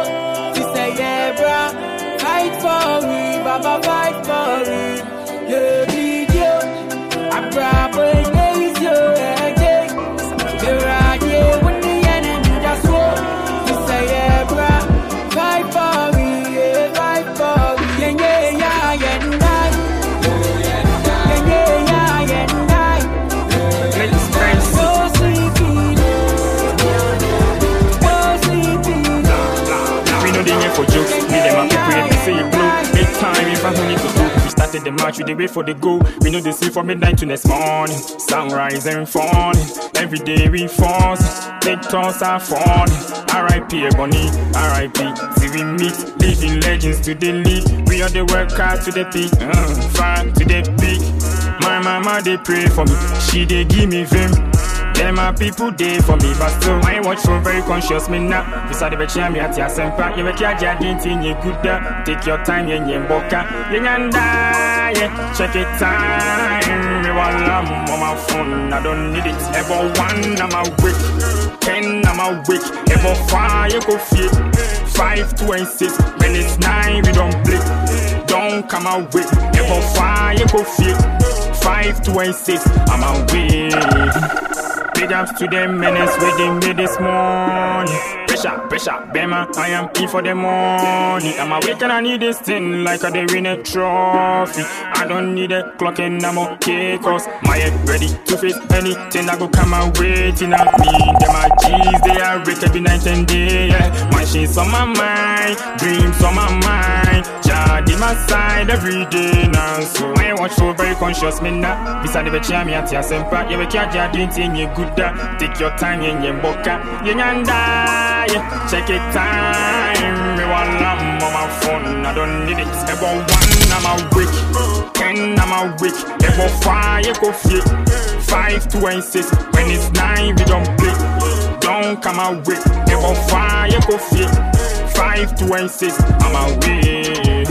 Baba fight for me, yeah. started the match, we dey wait for the goal. We know they see from midnight to next morning. Sunrise and falling, every day we fall. Big toss are falling. R I P Ebony, R I P till we meet, living legends to the lead. We are the work hard to the peak, uh, far to the peak. My mama they pray for me, she they give me vim. Them my people they for me, but still I watch so very conscious me now. This are the best me at your semper. You make your judgment in your good. Take your time, yen yen boka. Yen and die, check it time. Me want lamb on my phone, I don't need it. Ever one, I'm awake. Ten, I'm awake. Ever five, you go fit. Five, two and six. When it's nine, we don't blink. Don't come away. Ever five, you go fit. Five, two and six, I'm awake. Big ups to them menace where they made this morning. Pressure, pressure, Bema, I am in for the money. I'm awake and I need this thing like I did win a trophy. I don't need a clock and I'm okay, cause my head ready to face anything that go come my waiting at me. Them my G's, they are rich every night and day, yeah. My shit's on my mind, dreams on my mind. Jad in my side every day now, so I watch so very conscious me now. Beside the betcha me at your semper, you make your jad in your good. Take your time, yen yen boka, yen and die. Check it time. Me want lamb on my phone, I don't need it. Ever one, I'm awake. Ten, I'm awake. Ever five, you go fit. Five, two and six. When it's nine, we don't play. Don't come awake. Ever five, you go fit. Five, two and six. I'm awake.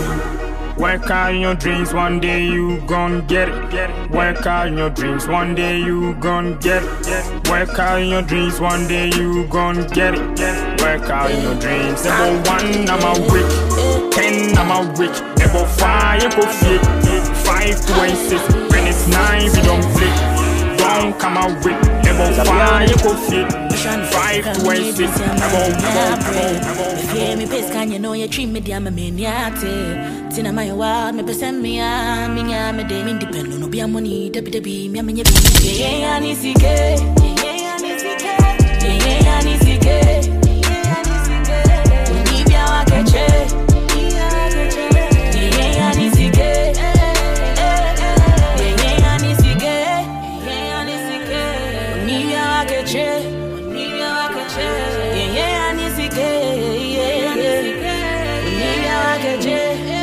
Work out your dreams, one day you gon' get it. Work out your dreams, one day you gon' get it. Work out your dreams, one day you gon' get it. Work out your dreams. Number one, I'm awake. Ten, I'm awake. Number five, you go fit. Five, two and six. When it's nine, we don't flip. Don't come awake. Number five, you go fit. Five, two and six. Number, number, number. If you hear me piss, can you know you treat me damn a miniate? Tina my wild, me present me a minya me de me depend on be money, debi debi me me be. Yeah yeah ni sike, yeah yeah ni sike, yeah yeah ni sike, yeah yeah ni sike. Ni bia wa keche, yeah yeah ni sike, yeah yeah ni sike, yeah yeah ni sike. Ni bia wa keche, ni bia wa keche, yeah yeah ni sike, yeah yeah ni sike. Ni bia wa keche.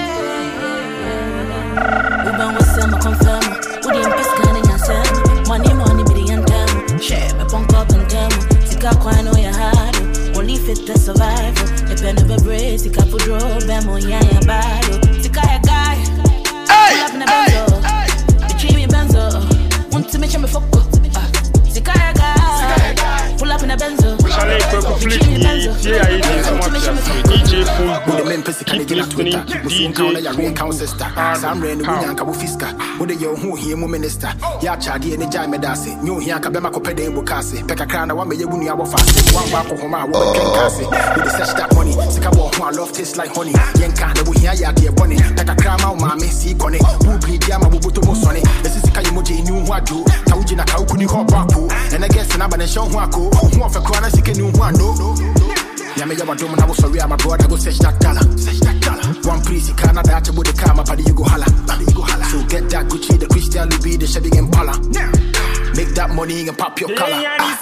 Uban was some confirm. Who didn't piss can in your son? Money, money, be the anthem. Share my punk up and tell me. Sika quite know your heart. Only fit the survival. The pen of a brace, Sika for draw, Bemo, yeah, yeah, battle. Sika a guy. Pull up in a benzo. Between me benzo. Want to make sure me fuck up. Sika a guy. Pull up in a benzo. Chalet purple flip me, yeah, it is so much D J Full. The men person can get tuning to D J Full. Count sister. Sam Ren, William Kabu Fiska. What the yo who here, minister. Ya Chadi and the Jame Dasi. New here, Kabema Copede and Bukasi. Pekka Crown, one may you win your fast. One back of Homa, one can Cassie. With the search that money. Sikabo, who I love tastes like honey. Yanka, the Wuhia Yaki, Bonnie. Pekka Crown, Mamma, see Connie. Who bleed Yama Bubuto Sonny. This is Kayamuji, knew what do. Kaujina Kaukuni Hobaku. And I guess an Abanation Wako. Who of a corner, she can do one. No, no, no. Yeah, me, I'm a doom, and I was sorry, I'm a brother, go search that dollar. Search that dollar. One priest, you cannot have with the camera, but you go holla. You go holla. So get that Gucci, the Christian Louis, the Chevy Impala. Make that money and pop your collar.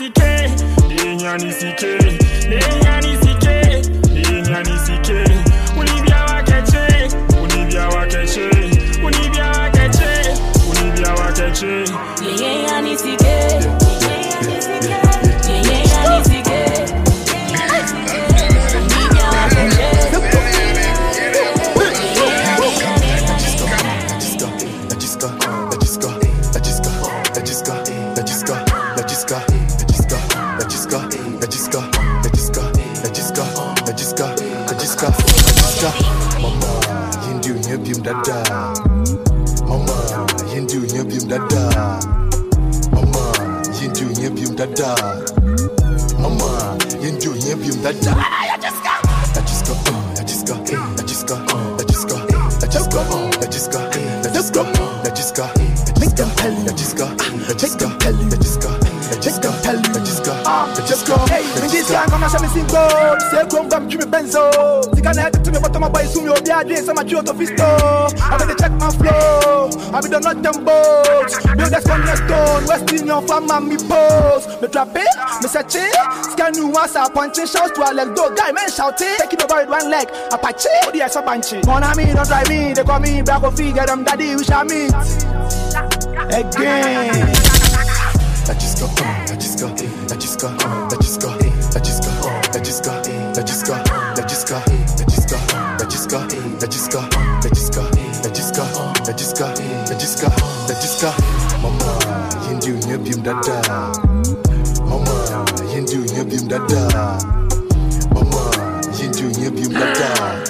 Dada, mama, yindu nyebim dada, mama, yindu nyebim dada, mama, yindu nyebim dada. I just got, I just got, I just got, I just got, I just got, I just got, I just got, I just got, I just got, make them tell, I just got, I just got, I just got. just go, just go, just go. Hey, when this young gonna show me single, say come back to me benzo. You can head to me, but my boy soon you'll be a day, so much out of his store. I better check my flow, I be the not them boats. Build that cornerstone, West Indian farm and me pose. Me trap it, me set it, scan you once I punch it, shouts to a leg dog, guy man shouting, taking over with one leg, Apache, oh yes, a banshee. Mon ami, don't try me, they call me back of figure, them daddy, we shall meet again. I just go, I just go, I just go, I just go, I just go, I just go, I just go, I just go, I just go, I just go, I just go, I just go, I just go, I just go, I just go, I just go. Mama, Hindu nyabim dada. Mama, Hindu nyabim dada. Mama, Hindu nyabim dada.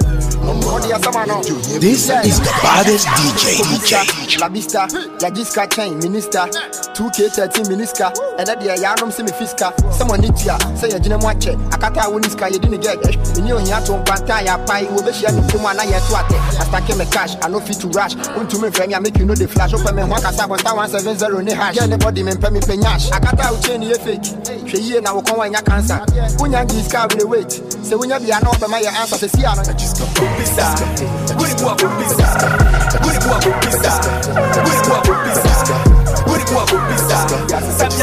This is the baddest D J. D J. La Vista, La Gisca chain, Minister, two K thirteen Minister, and that year Yanum Semi Fisca. Someone needs ya, say a Jim watch it. Akata Winiska, you didn't get it. You know, you have to Pantaya Pai, will be sharing to one eye to it. I start came a cash, I know fit to rush. Come to me, friend, I make you know the flash. Open me, one Casa one seven zero in the hash. Get the body, man, pay me penash. Akata will change your fake. She now will come on your cancer. When you Gisca will wait. So when you be an open my answer, to see, I just go. Pisa, Woody Wabble Pisa, Woody Wabble Pisa, Woody Wabble Pisa, Woody Wabble Pisa, Samia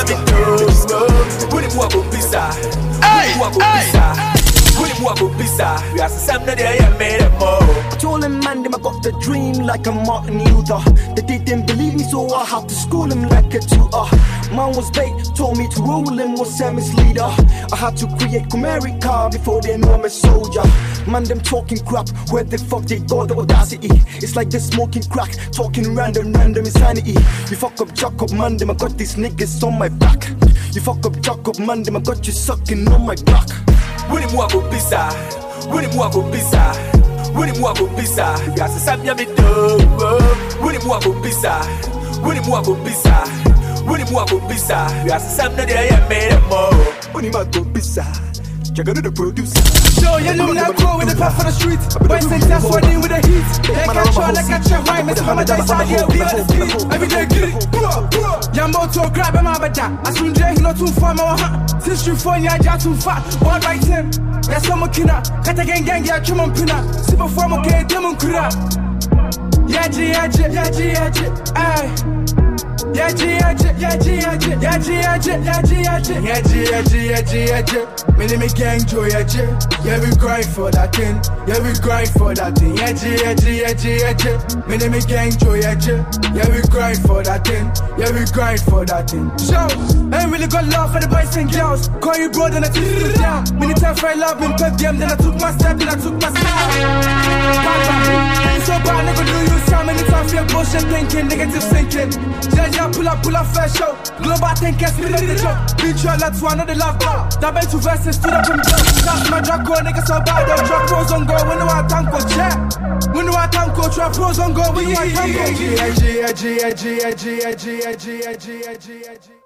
Mito, Woody Wabble Pisa, Woody Wabble Pisa, Woody Wabble Pisa, we are Samia there, I made a more. Told him, man, them I got the dream like a Martin Luther. They didn't believe me, so I had to school him like a tutor. Man was bait, told me to roll him, was Sammy's leader. I had to create America before they know I'm a soldier. Man, them talking crap, where the fuck they got the audacity? It's like they smoking crack, talking random, random insanity. You fuck up Jacob, man, them I got these niggas on my back. You fuck up Jacob, man, them I got you sucking on my back. Woody Wabble Pisa, Woody Wabble Pisa, Woody Wabble Pisa, got to Samia Mito, Woody Wabble Pisa, Woody Wabble Pisa, Woody Wabble Pisa, got to Samia there, I made a more. Woody Wabble Pisa. You're gonna the producer. Show you look like go with the puff on the street. Boys and that's what in with the heat. They catch on, they catch your rhyme. It's mama dice out here, we on the street. Every day, get it. Yambo to grab him out of that. I soon drink not too far, my huh. Since you phone, yeah, just too fat. One right him. Yes, I'm a killer. Cut again, gang, yeah, chum on pinna. Super form, okay, demon kura. Yeah, G, yeah, G, yeah, G, yeah, G, aye. Yeah, G, yeah, G, yeah, G, yeah, G, yeah, G, yeah, G, yeah, G, yeah, G, yeah, G, yeah, G, yeah, G, yeah, G. Me name me gang Joe, yeah, G. Yeah, we grind for that thing. Yeah, we grind for that thing. Yeah, G, yeah, G, yeah, G, yeah, G. Me name me gang Joe, yeah, G. Yeah, we grind for that thing. Yeah, we grind for that thing. So, ain't really got love for the boys and girls. Call you bro, then I took you down. Many times I love me, pep them, then I took my step, then I took my style. Ain't so bad, nigga, do you sound many times feel bullshit thinking, negative thinking. Yeah, yeah, pull up, pull up, fair show. Global thinkers, split up the joke. Beat you, let's one of the love bar. That been two verses, stood up and blow. That's my Draco, nigga, so bad, they'll drop pros on go. When do I tanko, check? When do I tanko, trap pros on go? When do I tanko? G, G, G, G, G, G, G, G, G, G, G, G, G, G.